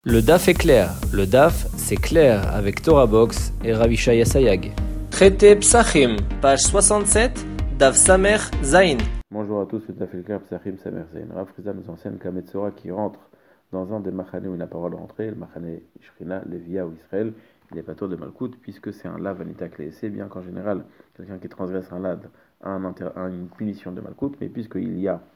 Le DAF est clair. Le DAF, c'est clair avec Torah Box et Ravishaya Sayag. Traité Psachim, page 67, DAF Samer Zain. Bonjour à tous, le DAF est clair, Psachim Samer Zain. Rav Friza nous enseigne qu'un Metzora qui rentre dans un des machanés où il n'a pas le droit de rentrer, le machané Ishrina, Lévia ou Israël, il n'est pas tour de Malkout, puisque c'est un lav anita c'est bien qu'en général, quelqu'un qui transgresse un lad a une punition de Malkout, mais puisqu'il y a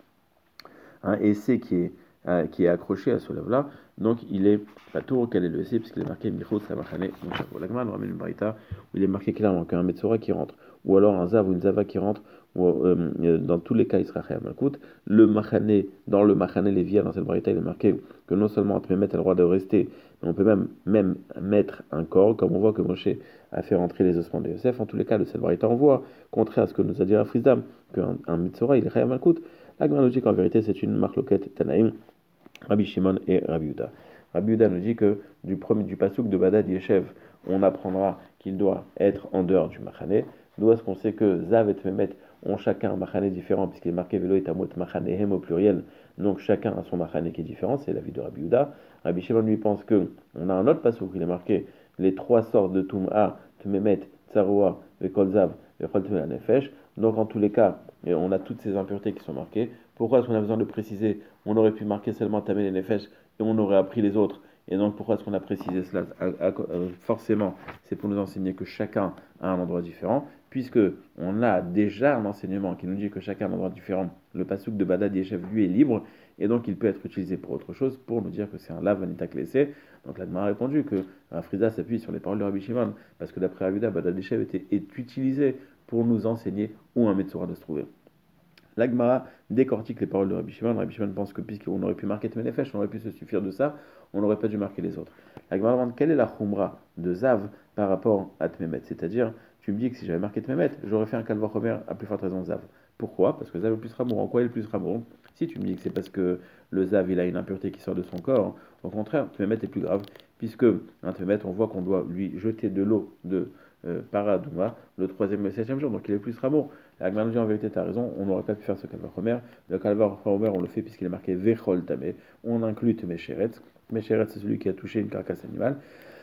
un essai qui est accroché à ce lave-là, donc il est pas tour auquel est le essai, puisqu'il est marqué Michot Samachane, donc la Gemara nous ramène une braïta où il est marqué clairement qu'un Metzora qui rentre, ou alors un Zav ou une Zava qui rentre, ou, dans tous les cas il sera Chaya Malkout. Le Machané, dans le Machané Lévia, dans cette braïta, il est marqué que non seulement Atmemet a le droit de rester, mais on peut même mettre un corps, comme on voit que Moshe a fait rentrer les ossements de Yosef. En tous les cas, de cette braïta, on voit, contraire à ce que nous a dit Rav Frizdam, qu'un Metzora il est Chaya Malkout. La Gemara nous dit qu'en vérité c'est une marloquette Tanaïm, Rabbi Shimon et Rabbi Yehuda. Rabbi Yehuda nous dit que du pasouk de Badad Yeshev, on apprendra qu'il doit être en dehors du machané. D'où est-ce qu'on sait que Zav et Memet ont chacun un machané différent, puisqu'il est marqué Velo et Amot machanéhem au pluriel, donc chacun a son machané qui est différent, c'est l'avis de Rabbi Yehuda. Rabbi Shimon lui pense que on a un autre pasouk, il est marqué les trois sortes de Tum'a, Tmemet, Tsaroua, Vekol Zav, Vekol Tmemet Nefesh. Donc en tous les cas, on a toutes ces impuretés qui sont marquées. Pourquoi est-ce qu'on a besoin de préciser? On aurait pu marquer seulement Tamé et Nefesh et on aurait appris les autres. Et donc pourquoi est-ce qu'on a précisé cela? Forcément, c'est pour nous enseigner que chacun a un endroit différent, puisque on a déjà un enseignement qui nous dit que chacun a un endroit différent. Le pasouk de Badad Yeshev, lui, est libre, et donc il peut être utilisé pour autre chose, pour nous dire que c'est un lav vanita klessé. Donc l'Agma a répondu que Friza s'appuie sur les paroles de Rabbi Shimon, parce que d'après Rabbi Yehuda, Badad Yeshev est utilisé pour nous enseigner où un Metzora doit se trouver. L'Agmara décortique les paroles de Rabbi Shimon. Rabbi Shimon pense que puisqu'on aurait pu marquer Tmenefesh, on aurait pu se suffire de ça, on n'aurait pas dû marquer les autres. L'Agmara demande quelle est la Khumra de Zav par rapport à Tmemet. C'est-à-dire, tu me dis que si j'avais marqué Tmemet, j'aurais fait un Kalvachomer à plus forte raison Zav. Pourquoi? Parce que Zav est plus Ramour. En quoi il est plus Ramour? Si tu me dis que c'est parce que le Zav il a une impureté qui sort de son corps, au contraire, Tmemet est plus grave, puisque un Tmemet, on voit qu'on doit lui jeter de l'eau de Paradouma le troisième et le septième jour, donc il est plus Ramour. L'Agmara nous dit en vérité, tu as raison, on n'aurait pas pu faire ce Kalvachomer. Le Kalvachomer, on le fait puisqu'il est marqué Vechol Tamé, on inclut Tmesheret. Tmesheret, c'est celui qui a touché une carcasse animale.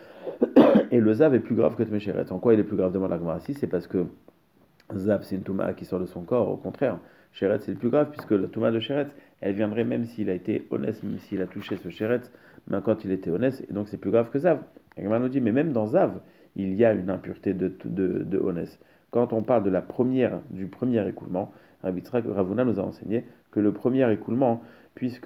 Et le Zav est plus grave que Tmesheret. En quoi il est plus grave? Demande l'Agmara. Si, c'est parce que Zav, c'est une Touma qui sort de son corps, au contraire. Sheret, c'est le plus grave, puisque la Touma de Sheret, elle viendrait même s'il a été honnête, même s'il a touché ce Sheret, mais quand il était honnête, et donc c'est plus grave que Zav. L'Agmara nous dit, mais même dans Zav, il y a une impureté de honnête. Quand on parle du premier écoulement, Rabbi Yitzhak Ravuna nous a enseigné que le premier écoulement, puisque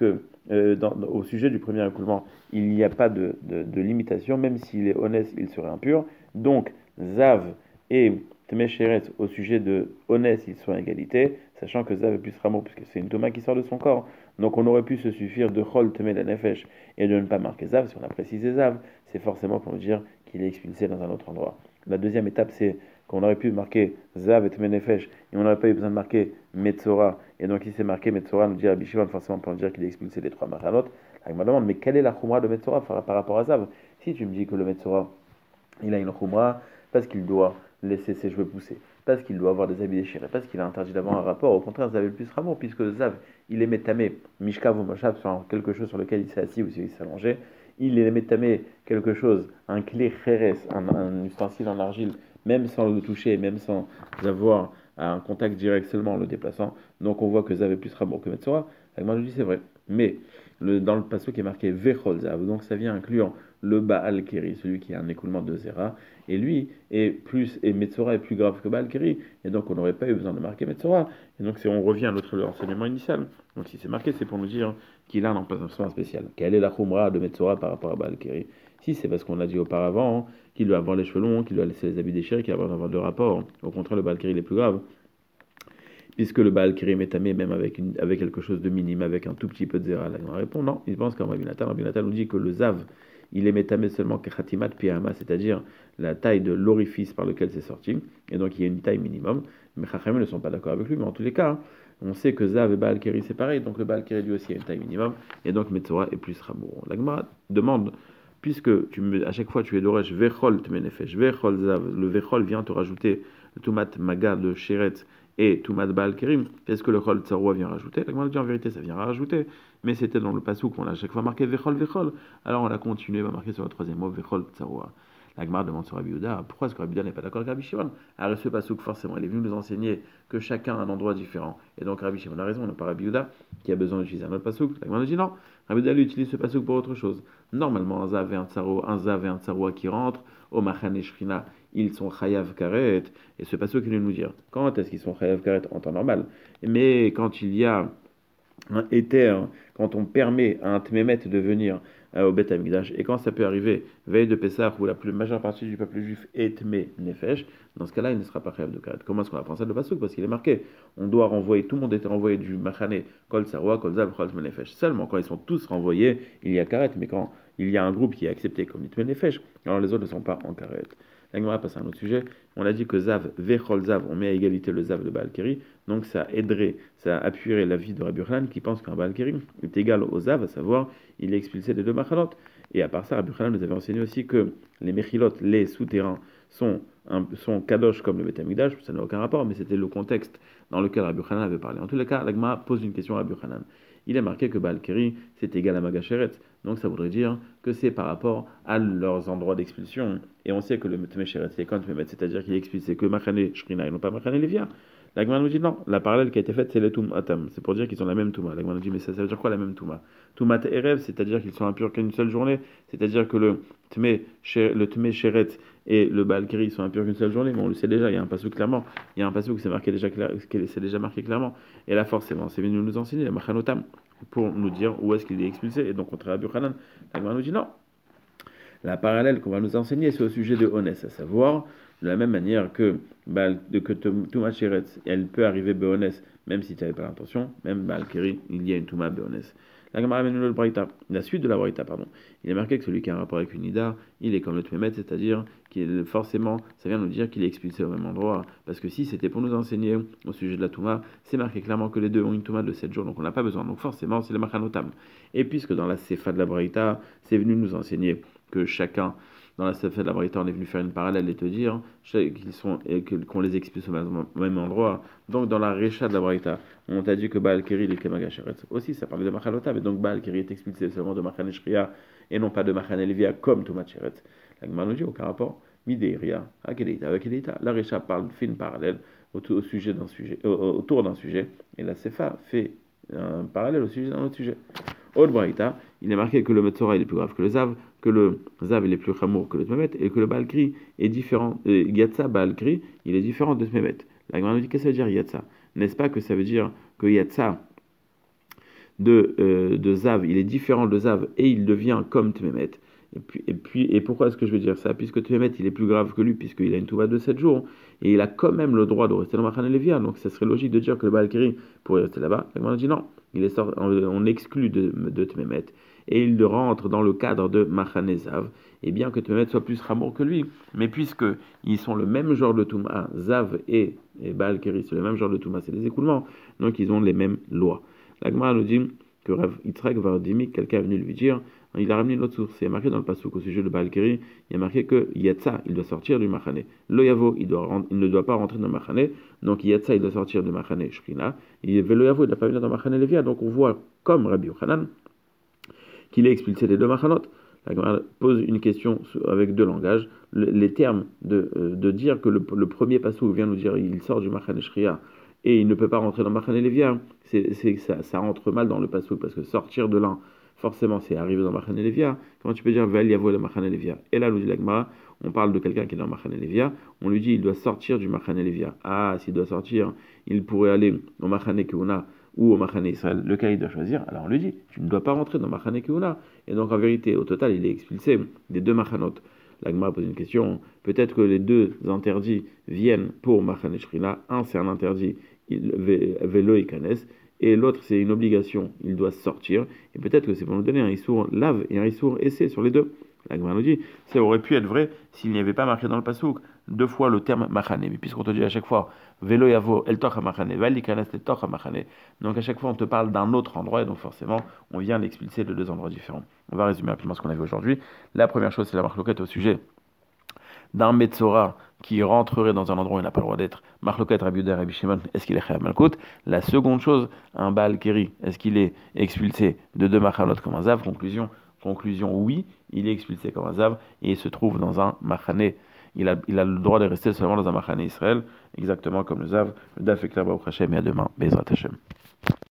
au sujet du premier écoulement, il n'y a pas de limitation, même s'il est honnête, il serait impur. Donc, Zav et Tmesheret, au sujet de honnête, ils sont à égalité, sachant que Zav est plus Ramour, puisque c'est une Toma qui sort de son corps. Donc, on aurait pu se suffire de Chol Tmeh la Nefesh et de ne pas marquer Zav. Si on a précisé Zav, c'est forcément pour nous dire qu'il est expulsé dans un autre endroit. La deuxième étape, c'est qu'on aurait pu marquer Zav et Tmeh Nefesh et on n'aurait pas eu besoin de marquer Metzora. Et donc, il s'est marqué Metzora, nous dit Rabbi Shimon, forcément pour nous dire qu'il est expulsé des trois machanot. Je me demande, mais quelle est la Khumra de Metzora par rapport à Zav? Si tu me dis que le Metzora, il a une Khumra parce qu'il doit laisser ses cheveux pousser, parce qu'il doit avoir des habits déchirés, parce qu'il a interdit d'avoir un rapport, au contraire, Zav est le plus Ramour, puisque Zav, il est métamé, Mishkav ou Moshav, sur quelque chose sur lequel il s'est assis ou s'il s'est allongé, il est métamé quelque chose, un clé Kheres, un ustensile en argile, même sans le toucher, même sans avoir un contact direct seulement en le déplaçant. Donc on voit que Zav est plus Ramour que Metzora. Moi je dis c'est vrai. Mais dans le passage qui est marqué Vechol Zav, donc ça vient incluant le Baal Keri, celui qui a un écoulement de Zera, et lui et Metzora est plus grave que Baal Keri, et donc on n'aurait pas eu besoin de marquer Metzora. Et donc on revient à l'autre enseignement initial. Donc si c'est marqué, c'est pour nous dire qu'il a un emplacement spécial. Quelle est la Khumra de Metzora par rapport à Baal Keri? Si c'est parce qu'on a dit auparavant qu'il doit avoir les cheveux longs, qu'il doit laisser les habits déchirés, qu'il doit avoir de rapport. Au contraire, le Baal Keri il est plus grave, puisque le Baal Keri est tamé même avec quelque chose de minime, avec un tout petit peu de zéra. Là, on répond non, il pense qu'en Rabbi Nathan nous dit que le Zav, il est métamé seulement Khatimat Piyama, c'est-à-dire la taille de l'orifice par lequel c'est sorti, et donc il y a une taille minimum. Mais Chachamim ne sont pas d'accord avec lui, mais en tous les cas, on sait que Zav et Baal Keri c'est pareil, donc le Baal Keri lui aussi a une taille minimum, et donc Metzora est plus Ramour. L'Agma demande, puisque à chaque fois tu es d'Oresh Vechol Tmenefesh, Vechol Zav, le Vechol vient te rajouter le Tumat Maga de Sheret et Toumat Baal Kerim, est-ce que le Chol Tsaroua vient rajouter? La Gemara dit en vérité, ça vient rajouter, mais c'était dans le passouk qu'on a à chaque fois marqué Vechol Vechol. Alors on a continué, on va marquer sur le troisième mot Vechol Tsaroua. La Gemara demande sur Rabbi Yehuda, pourquoi est-ce que Rabbi Yehuda n'est pas d'accord avec Rabbi Shimon? Alors ce passouk, forcément, il est venu nous enseigner que chacun a un endroit différent. Et donc Rabbi Shimon a raison, on n'a pas Rabbi Yehuda qui a besoin d'utiliser un autre passouk. La Gemara dit non, Rabbi Yehuda utilise ce passouk pour autre chose. Normalement, un Zav et un Tsaroua qui rentrent au Machane Shrina, ils sont Chayav Karet. Et ce passouk il vient nous dire, quand est-ce qu'ils sont Chayav Karet en temps normal? Mais quand il y a un éther, quand on permet à un Tmémet de venir au Beth Amikdash, et quand ça peut arriver, veille de Pessah, où la majeure partie du peuple juif est Tmé Nefesh, dans ce cas-là, il ne sera pas Chayav de Karet. Comment est-ce qu'on apprend ça de passouk? Parce qu'il est marqué, on doit renvoyer, tout le monde était renvoyé du Machane, Kol Tsaroua, Kol Zav, Kol Tmé Nefesh. Seulement, quand ils sont tous renvoyés, il y a Karet, mais quand il y a un groupe qui est accepté comme Tmé Nefesh, alors les autres ne sont pas en Karet. La Gemara passe à un autre sujet. On a dit que Zav, Vechol Zav, on met à égalité le Zav de Baal Keri. Donc ça aiderait, ça appuierait l'avis de Rabbi Yochanan qui pense qu'un Baal Keri est égal au Zav, à savoir, il est expulsé des deux Machalot. Et à part ça, Rabbi Yochanan nous avait enseigné aussi que les Mechilot, les souterrains, sont kadosh comme le Beth Amikdash. Ça n'a aucun rapport, mais c'était le contexte dans lequel Rabbi Yochanan avait parlé. En tous les cas, la Gemara pose une question à Rabbi Yochanan. Il est marqué que Baal Keri, c'est égal à Magasheret. Donc ça voudrait dire que c'est par rapport à leurs endroits d'expulsion. Et on sait que le Tmesheret, c'est quand Tmemet, c'est-à-dire qu'il est expulsé que Machane Shrina et non pas Machane Lévia. La Gemara nous dit non, la parallèle qui a été faite, c'est les Toumatam. C'est pour dire qu'ils ont la même Touma. La Gemara nous dit, mais ça veut dire quoi la même Touma? Toumat Erev, c'est-à-dire qu'ils sont impurs qu'une seule journée. C'est-à-dire que le Tmesheret et le Baal Keri sont impurs qu'une seule journée. Mais on le sait déjà, il y a un passouk clairement. Il y a un passouk qui c'est marqué déjà, c'est déjà marqué clairement. Et là, forcément, c'est venu nous enseigner, la Machanotam, pour nous dire où est-ce qu'il est expulsé. Et donc, contre Rabbi Yochanan, la Gemara nous dit non. La parallèle qu'on va nous enseigner, c'est au sujet de Honès, à savoir, de la même manière que Touma Sheret, elle peut arriver Béonès, même si tu n'avais pas l'intention, même Baal Keri, il y a une Touma Béonès. La Gemara amène le Braïta, la suite de la Braïta, pardon. Il est marqué que celui qui a un rapport avec une Ida, il est comme le Tmémet, c'est-à-dire qu'il forcément, ça vient nous dire qu'il est expulsé au même endroit. Parce que si c'était pour nous enseigner au sujet de la Touma, c'est marqué clairement que les deux ont une Touma de 7 jours, donc on n'a pas besoin. Donc forcément, c'est le Machanotam. Et puisque dans la Sefa de la Braïta, c'est venu nous enseigner que chacun, dans la Sefa de la Braïta, on est venu faire une parallèle et te dire qu'on les expulse au même endroit. Donc dans la Recha de la Braïta, on t'a dit que Baal Keri est Kemagasheret. Aussi, ça parlait de Machalotam, et donc Baal Keri est expulsé seulement de Machane Shria et non pas de Machane Lévia comme Toumat Sheret. La Gemara nous dit aucun rapport. Mideiria, Akedeita, Akedeita. La Recha fait une parallèle autour d'un sujet, et la Sefa fait un parallèle au sujet d'un autre sujet. Au Braïta, il est marqué que le Metzora est plus grave que le Zav, que le Zav est plus chamour que le Tmemet, et que le Baal Keri est différent. Yatsa Baal Keri, il est différent de Tmemet. La Gemara nous dit qu'est-ce que ça veut dire Yatsa? N'est-ce pas que ça veut dire que Yatsa de Zav, il est différent de Zav et il devient comme Tmemet? Et pourquoi est-ce que je veux dire ça? Puisque Tmemet, il est plus grave que lui, puisqu'il a une Touba de 7 jours, et il a quand même le droit de rester dans Machane Lévia, donc ça serait logique de dire que le Baal Keri pourrait rester là-bas. La Gemara dit non, on exclut de Tmemet, et il rentre dans le cadre de Machane Zav, et bien que Tmemet soit plus Ramour que lui, mais puisqu'ils sont le même genre de Touma, Zav et Baal Keri, c'est le même genre de Touma, c'est des écoulements, donc ils ont les mêmes lois. La Gemara nous dit que Rav Yitzhak Vardimi, quelqu'un est venu lui dire, il a ramené une autre source, il y a marqué dans le passouk au sujet de Baal Keri, il y a marqué que Yatsa, il doit sortir du Machane. Lo Yavo, il ne doit pas rentrer dans le Machane, donc Yatsa, il doit sortir du Machane Shrina, et Lo Yavo, il ne doit pas venir dans le Machane Lévia, donc on voit, comme Rabbi Yochanan, qu'il est expulsé des deux Machanot. La Gemara pose une question avec deux langages. Les termes de dire que le premier passouk vient nous dire il sort du Machane Shria et il ne peut pas rentrer dans Machane Lévia, ça rentre mal dans le passouk parce que sortir de l'un, forcément, c'est arriver dans Machane Lévia. Comment tu peux dire Vel Yavo le Machane Lévia? Et là, nous dit la Gemara, on parle de quelqu'un qui est dans Machane Lévia, on lui dit il doit sortir du Machane Lévia. Ah, s'il doit sortir, il pourrait aller au Machane Keuna ou au Machane Israël, lequel il doit choisir. Alors on lui dit, tu ne dois pas rentrer dans Machane Keuna. Et donc en vérité, au total, il est expulsé des deux Machanot. La Gemara pose une question, peut-être que les deux interdits viennent pour Machane Shrina. Un, c'est un interdit, Velo Ikanes, et l'autre, c'est une obligation, il doit sortir. Et peut-être que c'est pour nous donner un Issour lave et un Issour essai sur les deux. La Gemara nous dit, ça aurait pu être vrai s'il n'y avait pas marqué dans le passouk deux fois le terme Machane. Mais puisqu'on te dit à chaque fois, Velo Yavo, El Toch Machane, Val Ikanes, El Toch Machane. Donc à chaque fois, on te parle d'un autre endroit, et donc forcément, on vient l'expulser de deux endroits différents. On va résumer rapidement ce qu'on a vu aujourd'hui. La première chose, c'est la marloquette au sujet d'un Metzora qui rentrerait dans un endroit où il n'a pas le droit d'être, Marloket Rabbi Yehuda et Rabbi Shimon, est-ce qu'il est Chayav Malkout? La seconde chose, un Baal Keri, est-ce qu'il est expulsé de deux Machanot comme un Zav? Conclusion, oui, il est expulsé comme un Zav et il se trouve dans un Machané. Il a le droit de rester seulement dans un Machané Israël, exactement comme le Zav. Le Daf est clair, Baruch Hashem, et à demain, Bezrat Hashem.